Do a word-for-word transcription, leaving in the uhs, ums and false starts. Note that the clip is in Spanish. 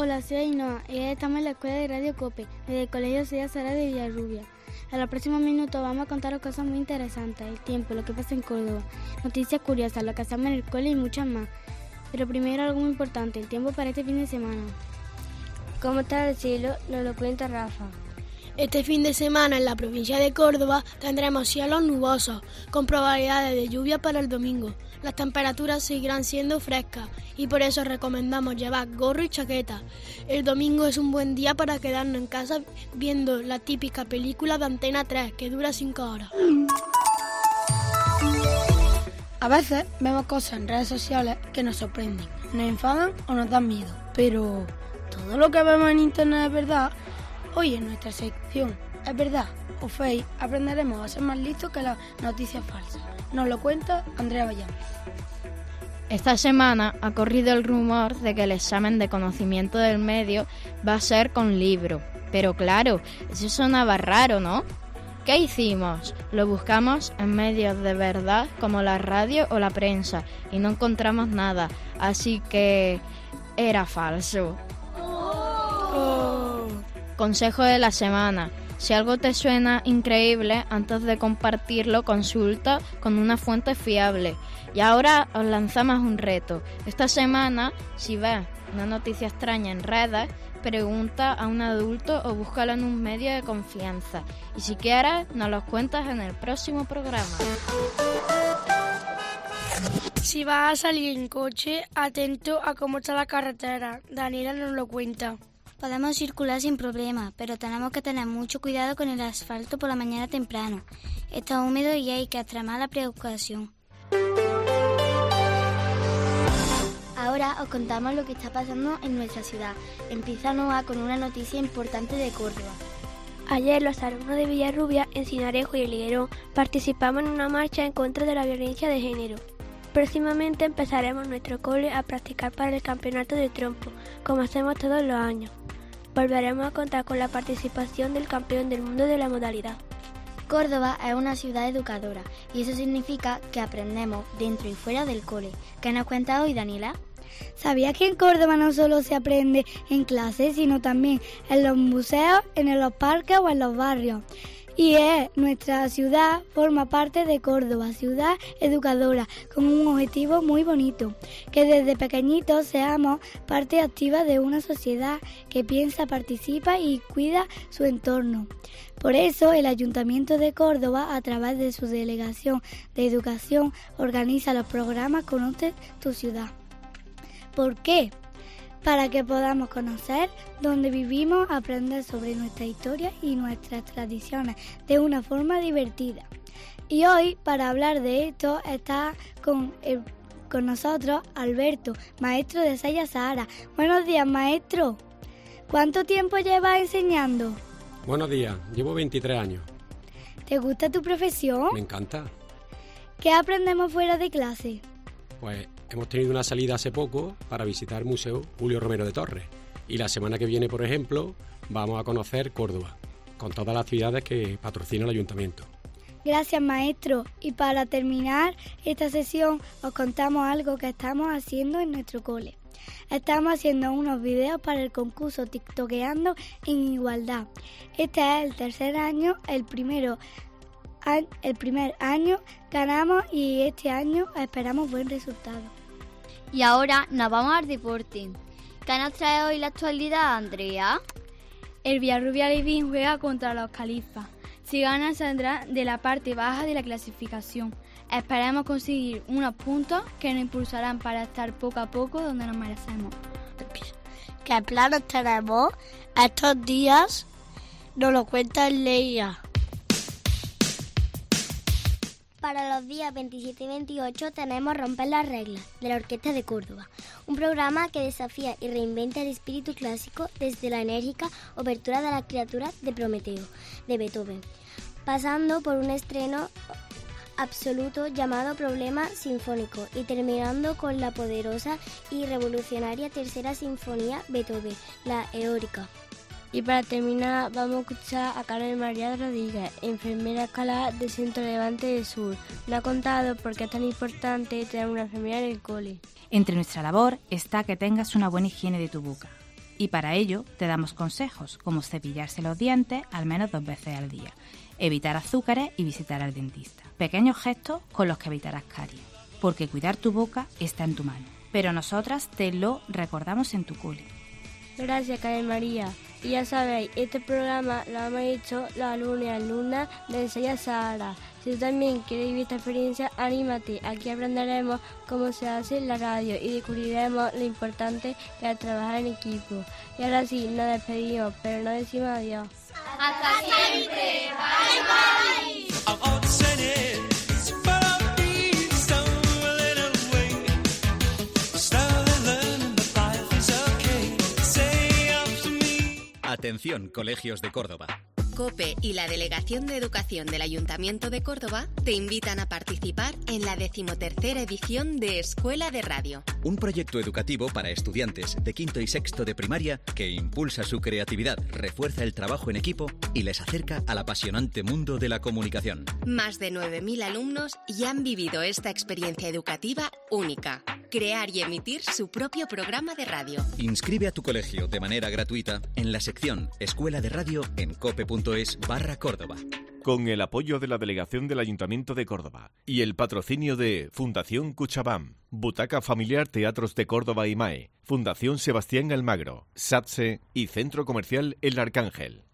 Hola, soy Ainhoa y estamos en la escuela de Radio Cope, desde el Colegio Cía Sara de Villarrubia. En los próximos minutos vamos a contaros cosas muy interesantes, el tiempo, lo que pasa en Córdoba, noticias curiosas, lo que hacemos en el cole y muchas más. Pero primero algo muy importante, el tiempo para este fin de semana. ¿Cómo está el cielo? Nos lo cuenta Rafa. Este fin de semana en la provincia de Córdoba tendremos cielos nubosos, con probabilidades de lluvia para el domingo. Las temperaturas seguirán siendo frescas y por eso recomendamos llevar gorro y chaqueta. El domingo es un buen día para quedarnos en casa viendo la típica película de Antena tres, que dura cinco horas. A veces vemos cosas en redes sociales que nos sorprenden, nos enfadan o nos dan miedo, pero todo lo que vemos en internet es verdad. Hoy en nuestra sección ¿Es verdad o fake? Aprenderemos a ser más listos que las noticias falsas. Nos lo cuenta Andrea Bayán. Esta semana ha corrido el rumor de que el examen de conocimiento del medio va a ser con libro. Pero claro, eso sonaba raro, ¿no? ¿Qué hicimos? Lo buscamos en medios de verdad como la radio o la prensa y no encontramos nada, así que era falso. Oh. Consejo de la semana. Si algo te suena increíble, antes de compartirlo, consulta con una fuente fiable. Y ahora os lanzamos un reto. Esta semana, si ves una noticia extraña en redes, pregunta a un adulto o búscalo en un medio de confianza. Y si quieres, nos lo cuentas en el próximo programa. Si vas a salir en coche, atento a cómo está la carretera. Daniela nos lo cuenta. Podemos circular sin problema, pero tenemos que tener mucho cuidado con el asfalto por la mañana temprano. Está húmedo y hay que extremar la precaución. Ahora os contamos lo que está pasando en nuestra ciudad. Empieza Noa con una noticia importante de Córdoba. Ayer los alumnos de Villarrubia, Encinarejo y El Higuerón participamos en una marcha en contra de la violencia de género. Próximamente empezaremos nuestro cole a practicar para el campeonato de trompo, como hacemos todos los años. Volveremos a contar con la participación del campeón del mundo de la modalidad. Córdoba es una ciudad educadora y eso significa que aprendemos dentro y fuera del cole. ¿Qué nos cuenta hoy, Daniela? ¿Sabías que en Córdoba no solo se aprende en clases, sino también en los museos, en los parques o en los barrios? Y es, nuestra ciudad forma parte de Córdoba, ciudad educadora, con un objetivo muy bonito, que desde pequeñitos seamos parte activa de una sociedad que piensa, participa y cuida su entorno. Por eso el Ayuntamiento de Córdoba, a través de su Delegación de Educación, organiza los programas Conoce tu ciudad. ¿Por qué? Para que podamos conocer dónde vivimos, aprender sobre nuestra historia y nuestras tradiciones de una forma divertida. Y hoy, para hablar de esto, está con, el, con nosotros Alberto, maestro de Cía Sara. Buenos días, maestro. ¿Cuánto tiempo llevas enseñando? Buenos días, llevo veintitrés años. ¿Te gusta tu profesión? Me encanta. ¿Qué aprendemos fuera de clase? Pues hemos tenido una salida hace poco para visitar el Museo Julio Romero de Torres. Y la semana que viene, por ejemplo, vamos a conocer Córdoba, con todas las actividades que patrocina el Ayuntamiento. Gracias, maestro. Y para terminar esta sesión, os contamos algo que estamos haciendo en nuestro cole. Estamos haciendo unos videos para el concurso TikTokeando en Igualdad. Este es el tercer año, el primero el primer año ganamos y este año esperamos buen resultado. Y ahora nos vamos al deporte. ¿Qué nos trae hoy la actualidad, Andrea? El Villarrubia Levín juega contra los Califas. Si gana, saldrá de la parte baja de la clasificación. Esperemos conseguir unos puntos que nos impulsarán para estar poco a poco donde nos merecemos. ¿Qué planes tenemos estos días? Nos lo cuenta Leia. Para los días veintisiete y veintiocho tenemos Romper las Reglas, de la Orquesta de Córdoba, un programa que desafía y reinventa el espíritu clásico desde la enérgica obertura de las criaturas de Prometeo, de Beethoven, pasando por un estreno absoluto llamado Problema Sinfónico y terminando con la poderosa y revolucionaria tercera sinfonía Beethoven, la Eólica. Y para terminar vamos a escuchar a Carmen María Rodríguez, enfermera escolar del Centro Levante del Sur. Nos ha contado por qué es tan importante tener una enfermera en el cole. Entre nuestra labor está que tengas una buena higiene de tu boca Y para ello te damos consejos como cepillarse los dientes al menos dos veces al día, evitar azúcares y visitar al dentista. Pequeños gestos con los que evitarás caries, porque cuidar tu boca está en tu mano. Pero nosotras te lo recordamos en tu cole. Gracias, Carmen María. Y ya sabéis, este programa lo hemos hecho los alumnos y alumnas de Enseña Sahara. Si tú también quieres vivir esta experiencia, anímate. Aquí aprenderemos cómo se hace la radio y descubriremos lo importante que es trabajar en equipo. Y ahora sí, nos despedimos, pero no decimos adiós. ¡Hasta siempre! ¡Bye, bye! Atención, colegios de Córdoba. COPE y la Delegación de Educación del Ayuntamiento de Córdoba te invitan a participar en la decimotercera edición de Escuela de Radio. Un proyecto educativo para estudiantes de quinto y sexto de primaria que impulsa su creatividad, refuerza el trabajo en equipo y les acerca al apasionante mundo de la comunicación. Más de nueve mil alumnos ya han vivido esta experiencia educativa única. Crear y emitir su propio programa de radio. Inscribe a tu colegio de manera gratuita en la sección Escuela de Radio en cope.es barra Córdoba. Con el apoyo de la Delegación del Ayuntamiento de Córdoba y el patrocinio de Fundación Cuchabam, Butaca Familiar Teatros de Córdoba y M A E, Fundación Sebastián Almagro, SATSE y Centro Comercial El Arcángel.